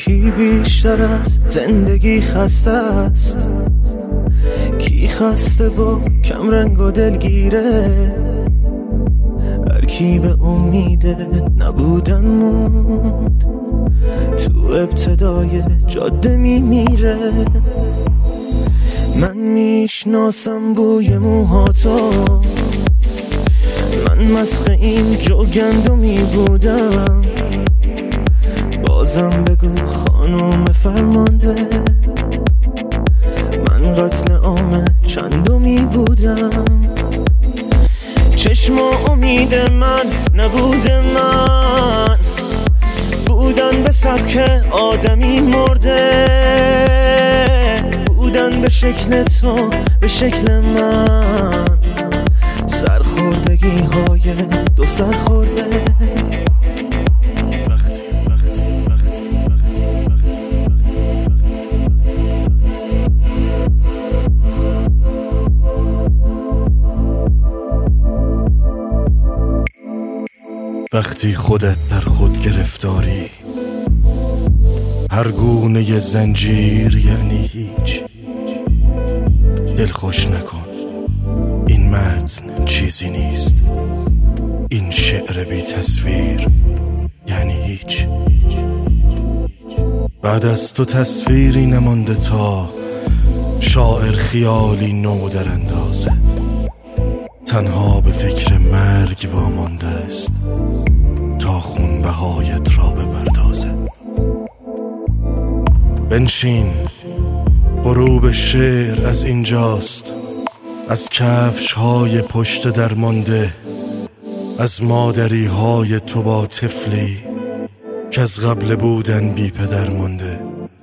کی بیشتر از زندگی خسته است؟ کی خسته و کم رنگ و دلگیره؟ هر کی به امید نبودن موند تو ابتدای جاده میمیره. من میشناسم بوی موهاتو، من مسخ این جوگندمی بودم. بازم بگو خانم فرمانده، من قتل عام چندمی بودم. چشم و امید من نبود، من بودن به سبک آدمی مرده، بودن به شکل تو به شکل من، سرخوردگی های دو سرخورده. وقتی خودت در خود گرفتاری، هر گونه زنجیر یعنی هیچ. دل خوش نکن، این متن چیزی نیست. این شعر بی تصویر یعنی هیچ. بعد از تو تصویری نمانده تا شاعر خیالی نو در اندازد. تنها به فکر مرگ وامانده است تا خونبهایت را بپردازد. بنشین، غروب شعر از اینجاست، از کفش های پشت درمانده، از مادری های تو با طفلی که از قبل بودن بی پدر مانده.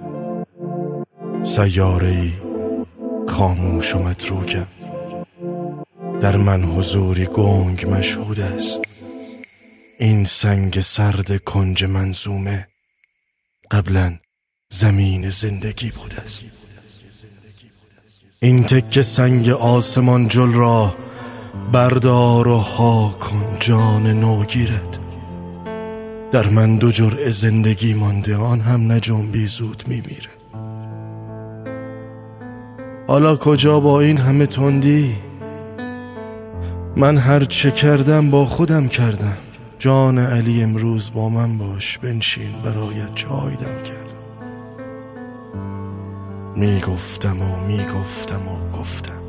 سیاره‌ای خاموش و متروکم، در من حضوری گنگ مشهود است. این سنگ سرد کنج منظومه قبلا زمین زندگی بود است. این تکه سنگ آسمان جل را بردار و ها کن جان نوگیرت. در من 2 جرعه زندگی مانده، آن هم نجنبی زود میمیره. حالا کجا با این همه تندی؟ من هر چه کردم با خودم کردم. جان علی امروز با من باش، بنشین برایت چای دم کردم. میگفتم و گفتم،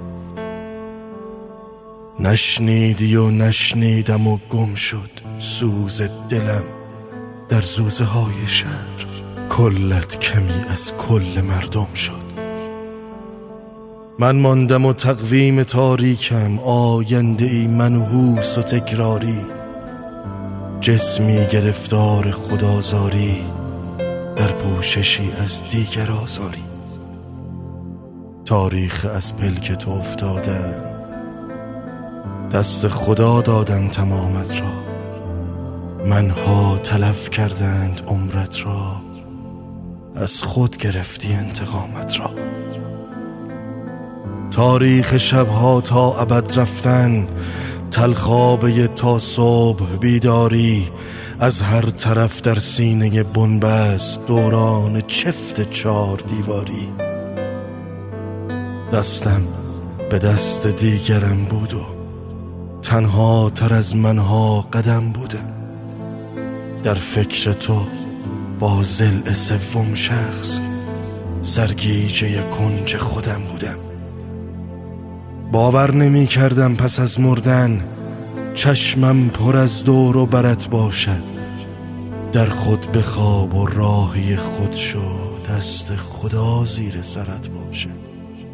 نشنیدی و نشنیدم و گم شد سوز دلم در زوزه های شهر. کلت کمی از کل مردم شد. من ماندم و تقویم تاریکم، آینده ای منحوس و تکراری. جسمی گرفتار خدازاری، در پوششی از دیگر آزاری. تاریخ از پلک تو افتادم، دست خدا دادم تمامت را. منها تلف کردند عمرت را، از خود گرفتی انتقامت را. تاریخ شبها تا ابد رفتن، تلخابه تا صبح بیداری. از هر طرف در سینه بنبست دوران چفت 4 دیواری. دستم به دست دیگرم بود و تنها تر از منها قدم بودم. در فکر تو با ضلع 3 شخص سرگیجه کنج خودم بودم. باور نمی کردم پس از مردن چشمم پر از دور و برت باشد. در خود بخواب و راهی خود شو، دست خدا زیر سرت باشد.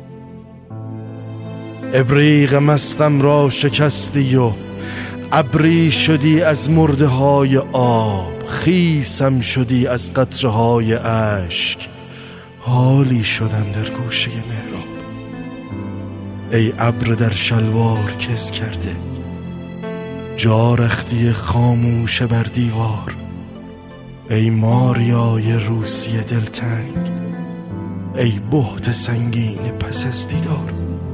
ابریق مستم را شکستی و ابری شدی از مرده های آب. خیسم شدی از قطره های اشک، حالی شدم در گوشه محراب. ای ابر در شلوار کس کرده، جا رختی خاموش بر دیوار. ای ماریای روسی دلتنگ، ای بهت سنگین پس از دیدار.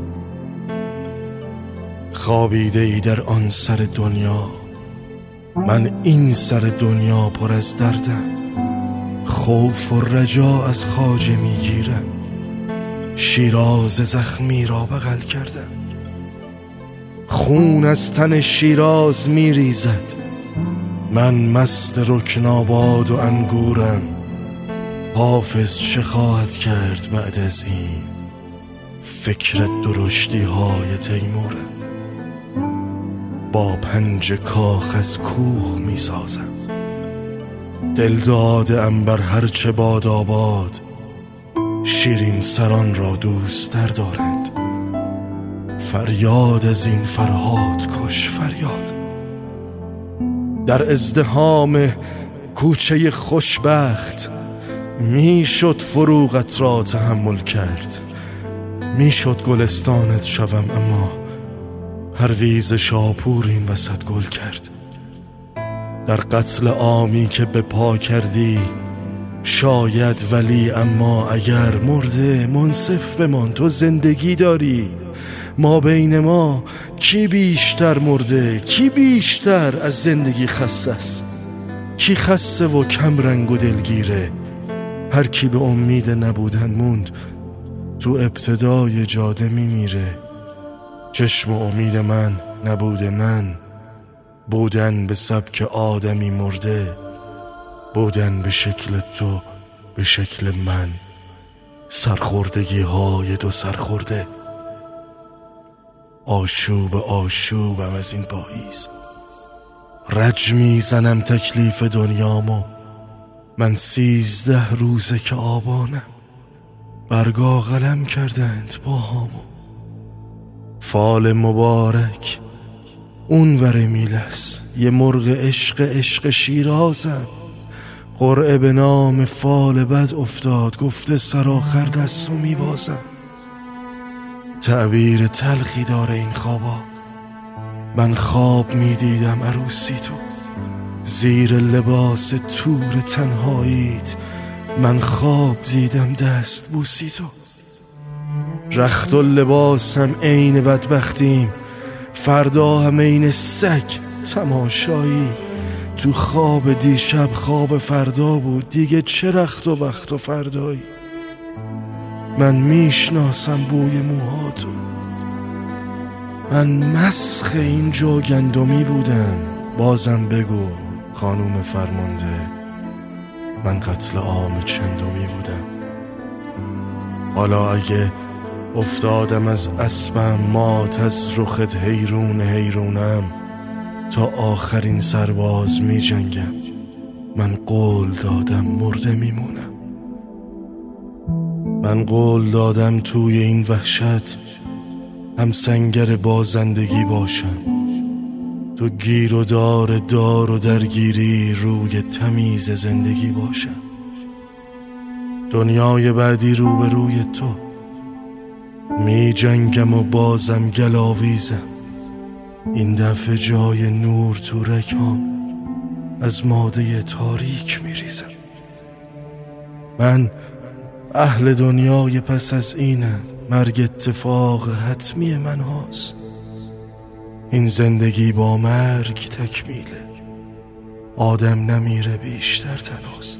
خوابیده ای در آن سر دنیا، من این سر دنیا پر از دردم. خوف و رجا از خواجه میگیرم، شیراز زخمی را بغل کردم. خون از تن شیراز میریزد، من مست رکناباد و انگورم. حافظ چه خواهد کرد بعد از این؟ فکر درشتی های تیمورم. با پنج کاخ از کوه می سازم، دل دادم بر هرچه باد آباد. شیرین سران را دوست تر دارند، فریاد از این فرهاد کش فریاد. در ازدحام کوچه خوشبخت میشد فروغت را تحمل کرد. میشد گلستانت شوم، اما پرویز شاپور این وسط گل کرد. در قتل عامی که به پا کردی شاید، ولی اما اگر مرده منصف بمان، تو زندگی داری. ما بین ما کی بیشتر مرده، کی بیشتر از زندگی خسته است؟ کی خسته و کم رنگ و دلگیره؟ هر کی به امید نبودن موند، تو ابتدای جاده میمیره. چشم و امید من نبوده، من بودن به سبک آدمی مرده، بودن به شکل تو، به شکل من. سرخوردگی های دو سرخورده، آشوب آشوبم از این پاییز. رج میزنم تکلیف دنیامو، من 13 روزه که آبانم. برگا قلم کردند باهامو، فال مبارک اون ور میلس. یه مرغ عشق شیرازم، قرعه به نام فال بد افتاد، گفته سرآخر دستو میبازم. تعبیر تلخی داره این خوابا، من خواب میدیدم عروسی تو، زیر لباس تور تنهاییت من خواب دیدم دست بوسی تو. رخت و لباسم عین بدبختیم، فردا هم عین سگ تماشایی. تو خواب دیشب خواب فردا بود، دیگه چه رخت و بخت و فردایی. من میشناسم بوی موهاتو، من مسخ این جو گندمی بودم. بازم بگو خانوم فرمانده، من قتل عام چندمی بودم. حالا اگه افتادم از اسبم، مات از رخت حیرونم، تا آخرین سرباز می جنگم. من قول دادم مرده میمونم، من قول دادم توی این وحشت هم سنگر بازندگی باشم. تو گیر و دار و درگیری روی تمیز زندگی باشم. دنیای بعدی روبروی تو می جنگم و بازم گلاویزم. این دفعه جای نور تو رگام از ماده تاریک می ریزم. من اهل دنیای پس از اینم، مرگ اتفاق حتمی من هاست. این زندگی با مرگ تکمیله، آدم نمیره بیشتر تنهاست.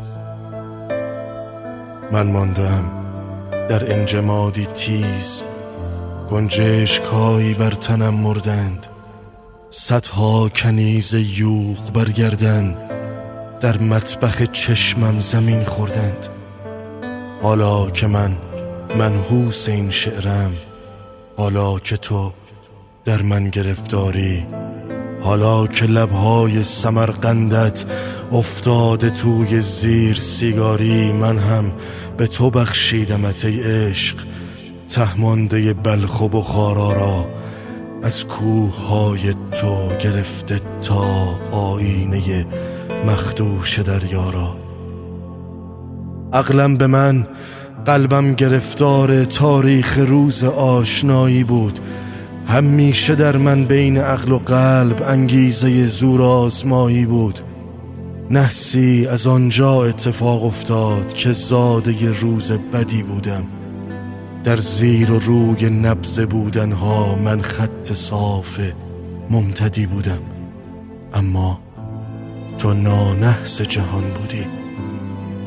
من ماندم در انجمادی تیز، گنجشک‌هایی بر تنم مردند. صدها کنیز یوغ برگردن در مطبخ چشمم زمین خوردند. حالا که من منحوس این شعرم، حالا که تو در من گرفتاری، حالا که لبهای سمرقندت افتاده توی زیر سیگاری، من هم به تو بخشیدمت ای عشق، تهمانده بلخ و بخارا را از کوههای تو گرفته تا آینه مخدوش دریا را. عقلم به من، قلبم گرفتار تاریخ روز آشنایی بود. همیشه در من بین عقل و قلب انگیزه زور آزمایی بود. نحسی از آنجا اتفاق افتاد که زاده روز بدی بودم. در زیر و روی نبض بودنها من خط صاف ممتدی بودم. اما تو نانحس جهان بودی،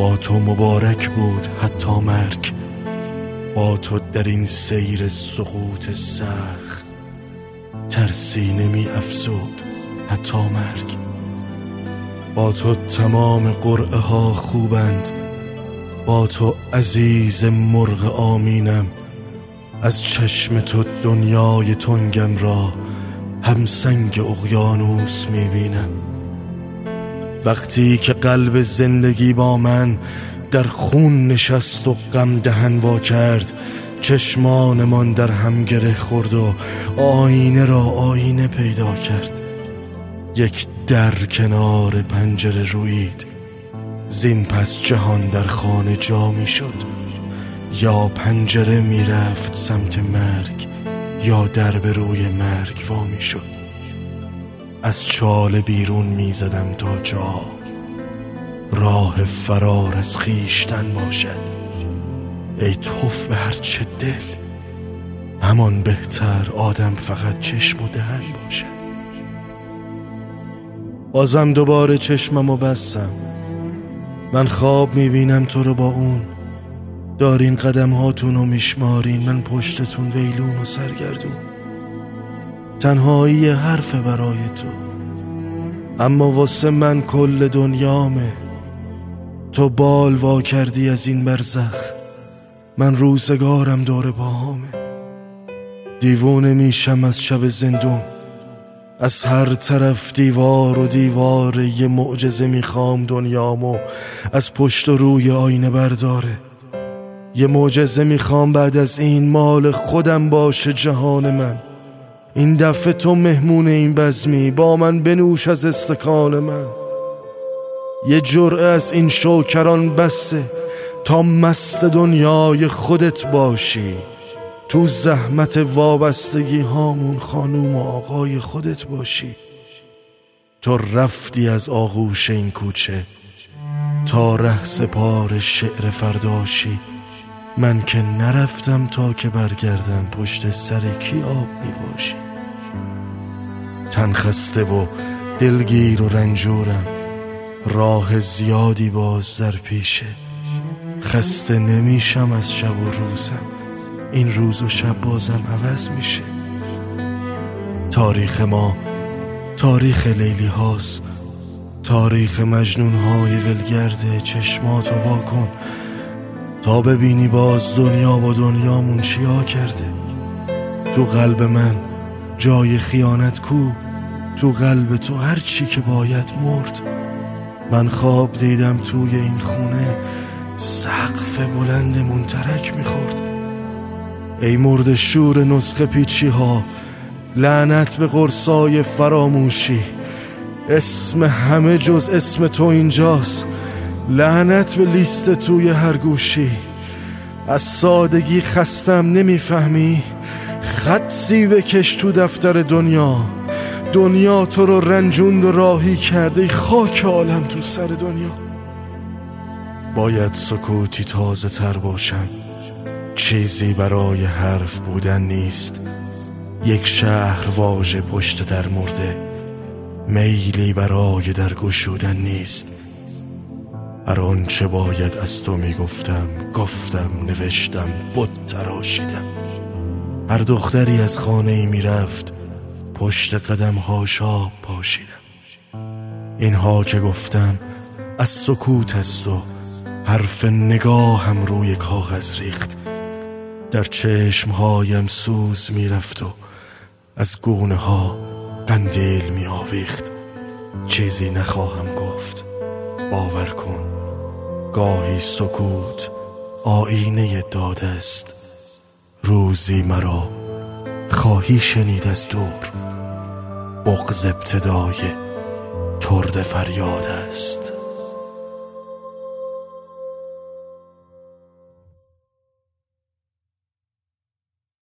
با تو مبارک بود حتی مرگ، با تو در این سیر سقوط سخت ترسی نمی افزود حتی مرگ. با تو تمام قرعه ها خوبند، با تو عزیز مرغ آمینم، از چشم تو دنیای تنگم را همسنگ اقیانوس میبینم. وقتی که قلب زندگی با من در خون نشست و غم دهن وا کرد، چشمانمان در هم گره خورد و آینه را آینه پیدا کرد. یک در کنار پنجره رویید، زین پس جهان در خانه جا می شد. یا پنجره می رفت سمت مرگ، یا در به روی مرگ وا می شد. از چاله بیرون می زدم تا جا راه فرار از خیشتن باشد. ای توف به هر چه دل، همان بهتر آدم فقط چشم و دهن باشد. بازم دوباره چشممو بستم، من خواب میبینم تو رو با اون، دارین قدم هاتونو میشمارین، من پشتتون ویلون و سرگردون. تنهایی حرف برای تو، اما واسه من کل دنیامه. تو بال وا کردی از این برزخ، من روزگارم دور پاهامه. دیوونه میشم از شب زندون، از هر طرف دیوار و دیوار. یه معجزه میخوام دنیامو از پشت و روی آینه برداره. یه معجزه میخوام بعد از این مال خودم باشه جهان من. این دفعه تو مهمون این بزمی، با من بنوش از استکان من. یه جرعه از این شوکران بسه تا مست دنیای خودت باشی. تو زحمت وابستگی هامون خانوم و آقای خودت باشی. تو رفتی از آغوش این کوچه تا ره سپار شعر فرداشی. من که نرفتم تا که برگردم، پشت سر کی آب می باشی. تن خسته و دلگیر و رنجورم، راه زیادی باز در پیشه. خسته نمیشم از شب و روزم، این روز و شب بازم عوض میشه. تاریخ ما تاریخ لیلی هاست، تاریخ مجنون های ولگرده. چشماتو وا کن تا ببینی باز دنیا با دنیامون چیا کرده. تو قلب من جای خیانت کو، تو قلب تو هر چی که باید مرد. من خواب دیدم توی این خونه سقف بلندمون ترک میخورد. ای مرد شور نسخه پیچی ها، لعنت به قرصای فراموشی. اسم همه جز اسم تو اینجاست، لعنت به لیست توی هر گوشی. از سادگی خستم نمیفهمی، خطی بکش تو دفتر دنیا. دنیا تو رو رنجوند و راهی کرده، خاک عالم تو سر دنیا. باید سکوتی تازه تر باشم، چیزی برای حرف بودن نیست. یک شهر واژه پشت در مرده، میلی برای در گشودن نیست. هر آنچه باید از تو میگفتم گفتم، نوشتم، بت تراشیدم. هر دختری از خانه ای میرفت، پشت قدم هاش آب پاشیدم. اینها که گفتم از سکوت است و حرف نگاهم روی کاغذ ریخت. در چشمهایم سوز میرفت و از گونه ها قندیل می آویخت. چیزی نخواهم گفت، باور کن. گاهی سکوت آینه داده است، روزی مرا خواهی شنید از دور. بغض ابتدای ترد فریاد است.